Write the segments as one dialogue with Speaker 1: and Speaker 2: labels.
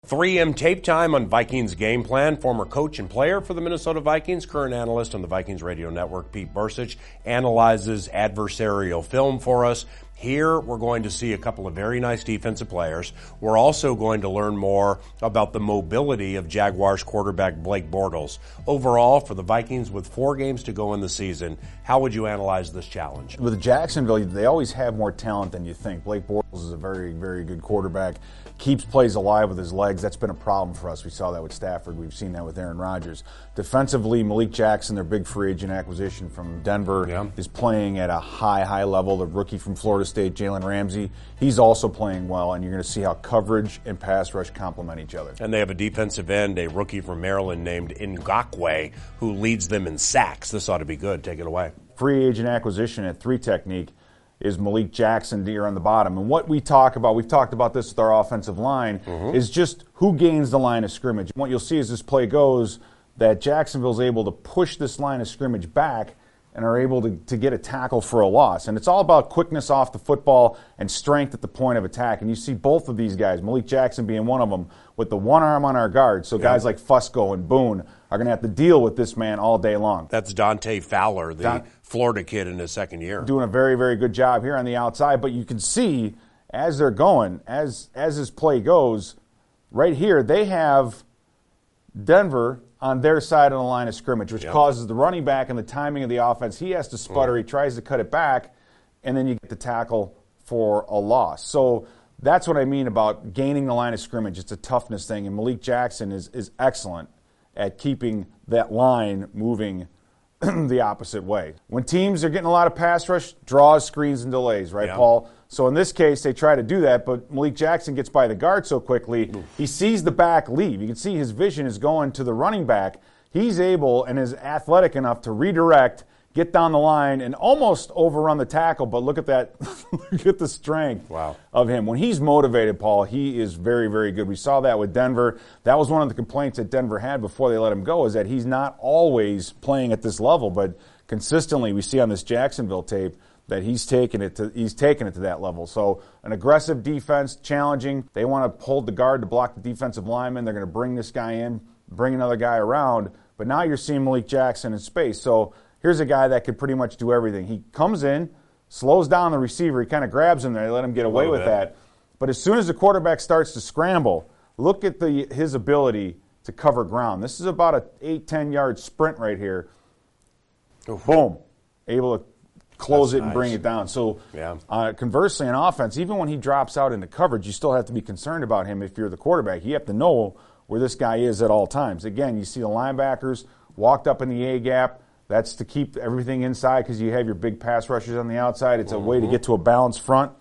Speaker 1: 3M Tape Time on Vikings Game Plan. Former coach and player for the Minnesota Vikings, current analyst on the Vikings Radio Network, Pete Bercich, analyzes adversarial film for us. Here, we're going to see a couple of very nice defensive players. We're also going to learn more about the mobility of Jaguars quarterback Blake Bortles. Overall, for the Vikings, with 4 games to go in the season, how would you analyze this challenge?
Speaker 2: With Jacksonville, they always have more talent than you think. Blake Bortles is a very, very good quarterback. Keeps plays alive with his legs. That's been a problem for us. We saw that with Stafford. We've seen that with Aaron Rodgers. Defensively, Malik Jackson, their big free agent acquisition from Denver, is playing at a high level. The rookie from Florida State, Jalen Ramsey, he's also playing well, and you're going to see how coverage and pass rush complement each other.
Speaker 1: And they have a defensive end, a rookie from Maryland named Ngakoue, who leads them in sacks. This ought to be good. Take it away.
Speaker 2: Free agent acquisition at 3 technique is Malik Jackson here on the bottom. And what we talk about, we've talked about this with our offensive line, is just who gains the line of scrimmage. And what you'll see as this play goes, that Jacksonville's able to push this line of scrimmage back and are able to get a tackle for a loss. And it's all about quickness off the football and strength at the point of attack. And you see both of these guys, Malik Jackson being one of them, with the one arm on our guard. So guys like Fusco and Boone are going to have to deal with this man all day long.
Speaker 1: That's Dante Fowler, the Florida kid in his second year.
Speaker 2: Doing a very, very good job here on the outside. But you can see as they're going, as this play goes, right here, they have Denver on their side of the line of scrimmage, which causes the running back and the timing of the offense. He has to sputter. He tries to cut it back, and then you get the tackle for a loss. So that's what I mean about gaining the line of scrimmage. It's a toughness thing, and Malik Jackson is excellent at keeping that line moving the opposite way. When teams are getting a lot of pass rush, draws, screens, and delays, right, Paul? So in this case, they try to do that, but Malik Jackson gets by the guard so quickly, he sees the back leave. You can see his vision is going to the running back. He's able and is athletic enough to redirect, get down the line, and almost overrun the tackle, but look at that. Look at the strength of him. When he's motivated, Paul, he is very, very good. We saw that with Denver. That was one of the complaints that Denver had before they let him go, is that he's not always playing at this level, but consistently we see on this Jacksonville tape that he's taken it to that level. So an aggressive defense, challenging. They want to hold the guard to block the defensive lineman. They're going to bring this guy in, bring another guy around. But now you're seeing Malik Jackson in space. So here's a guy that could pretty much do everything. He comes in, slows down the receiver. He kind of grabs him there. They let him get away with that. But as soon as the quarterback starts to scramble, look at his ability to cover ground. This is about an 8-10 yard sprint right here. Boom. Able to close it and bring it down. So conversely, in offense, even when he drops out into coverage, you still have to be concerned about him if you're the quarterback. You have to know where this guy is at all times. Again, you see the linebackers walked up in the A-gap. That's to keep everything inside because you have your big pass rushers on the outside. It's a way to get to a balanced front.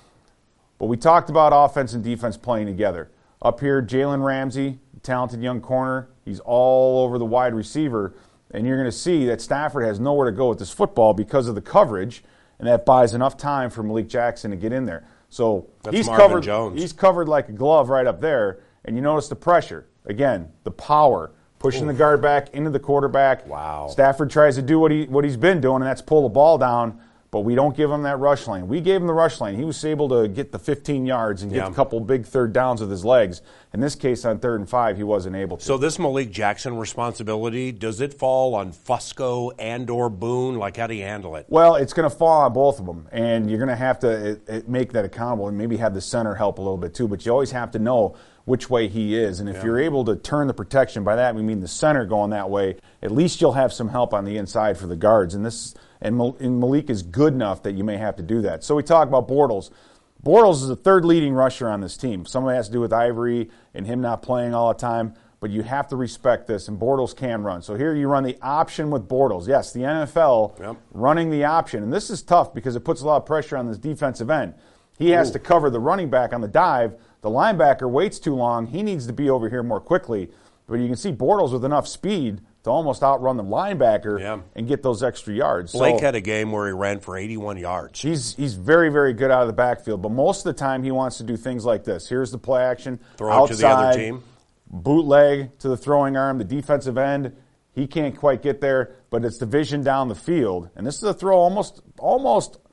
Speaker 2: But we talked about offense and defense playing together. Up here, Jalen Ramsey, talented young corner. He's all over the wide receiver. And you're going to see that Stafford has nowhere to go with this football because of the coverage, and that buys enough time for Malik Jackson to get in there. So he's covered like a glove right up there, and you notice the pressure. Again, the power, pushing the guard back into the quarterback.
Speaker 1: Wow.
Speaker 2: Stafford tries to do what he's been doing, and that's pull the ball down, but we don't give him that rush lane. We gave him the rush lane. He was able to get the 15 yards and get a couple big third downs with his legs. In this case, on 3rd and 5, he wasn't able to.
Speaker 1: So this Malik Jackson responsibility, does it fall on Fusco and or Boone? Like, how do you handle it?
Speaker 2: Well, it's going to fall on both of them, and you're going to have to make that accountable and maybe have the center help a little bit too, but you always have to know which way he is. And if you're able to turn the protection, by that we mean the center going that way, at least you'll have some help on the inside for the guards. And Malik is good enough that you may have to do that. So we talk about Bortles. Bortles is the 3rd leading rusher on this team. Some of it has to do with Ivory and him not playing all the time, but you have to respect this, and Bortles can run. So here you run the option with Bortles. Yes, the NFL running the option. And this is tough because it puts a lot of pressure on this defensive end. He has to cover the running back on the dive. The linebacker waits too long. He needs to be over here more quickly. But you can see Bortles with enough speed to almost outrun the linebacker and get those extra yards.
Speaker 1: Blake had a game where he ran for 81 yards.
Speaker 2: He's very, very good out of the backfield. But most of the time he wants to do things like this. Here's the play action.
Speaker 1: Throw
Speaker 2: outside,
Speaker 1: it to the other team.
Speaker 2: Bootleg to the throwing arm. The defensive end, he can't quite get there, but it's the vision down the field. And this is a throw almost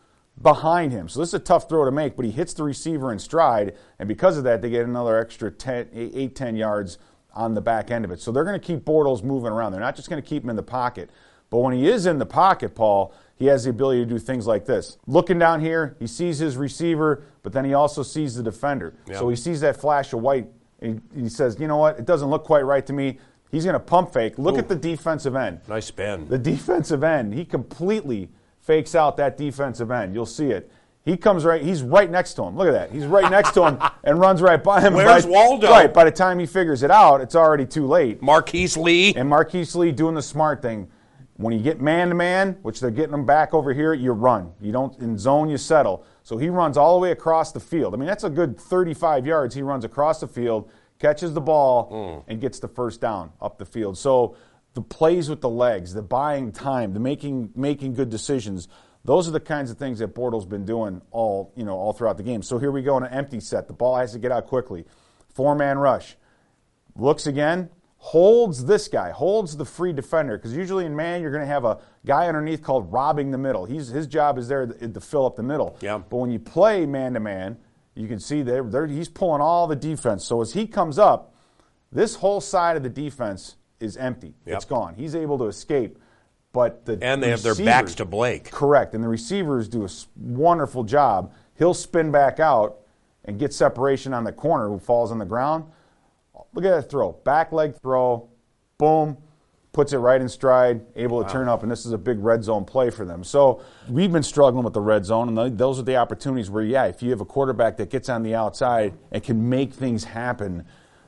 Speaker 2: behind him. So this is a tough throw to make, but he hits the receiver in stride, and because of that, they get another extra 10 yards on the back end of it. So they're going to keep Bortles moving around. They're not just going to keep him in the pocket. But when he is in the pocket, Paul, he has the ability to do things like this. Looking down here, he sees his receiver, but then he also sees the defender. Yep. So he sees that flash of white, and he says, you know what, it doesn't look quite right to me. He's going to pump fake. Look at the defensive end.
Speaker 1: Nice spin.
Speaker 2: The defensive end, he completely fakes out that defensive end. You'll see it. He comes right, he's right next to him. Look at that. He's right next to him and runs right by him.
Speaker 1: Where's Waldo?
Speaker 2: Right, by the time he figures it out, it's already too late.
Speaker 1: Marquise Lee.
Speaker 2: And Marquise Lee doing the smart thing. When you get man-to-man, which they're getting them back over here, you run. You don't, in zone, you settle. So he runs all the way across the field. I mean, that's a good 35 yards. He runs across the field, catches the ball, and gets the first down up the field. So the plays with the legs, the buying time, the making good decisions, those are the kinds of things that Bortles been doing all throughout the game. So here we go in an empty set. The ball has to get out quickly. 4-man rush. Looks again. Holds this guy, holds the free defender, because usually in man you're going to have a guy underneath called robbing the middle. His job is there to fill up the middle.
Speaker 1: Yeah.
Speaker 2: But when you play man-to-man, you can see he's pulling all the defense. So as he comes up, this whole side of the defense is empty. Yep. It's gone. He's able to escape. But they
Speaker 1: have their backs to Blake.
Speaker 2: Correct. And the receivers do a wonderful job. He'll spin back out and get separation on the corner who falls on the ground. Look at that throw. Back leg throw. Boom. Puts it right in stride. Able to turn up. And this is a big red zone play for them. So we've been struggling with the red zone. And those are the opportunities where, if you have a quarterback that gets on the outside and can make things happen,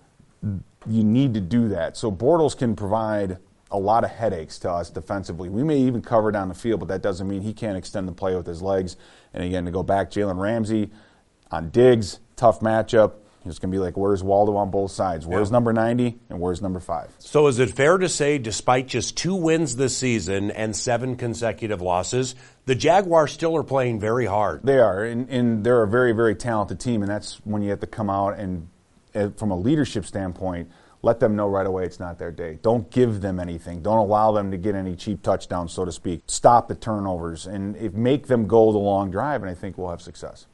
Speaker 2: you need to do that. So Bortles can provide a lot of headaches to us defensively. We may even cover down the field, but that doesn't mean he can't extend the play with his legs. And again, to go back, Jalen Ramsey on Diggs, tough matchup. It's going to be like, where's Waldo on both sides? Where's number 90 and where's number 5?
Speaker 1: So is it fair to say, despite just 2 wins this season and 7 consecutive losses, the Jaguars still are playing very hard?
Speaker 2: They are, and they're a very, very talented team, and that's when you have to come out and, from a leadership standpoint, let them know right away it's not their day. Don't give them anything. Don't allow them to get any cheap touchdowns, so to speak. Stop the turnovers and make them go the long drive, and I think we'll have success.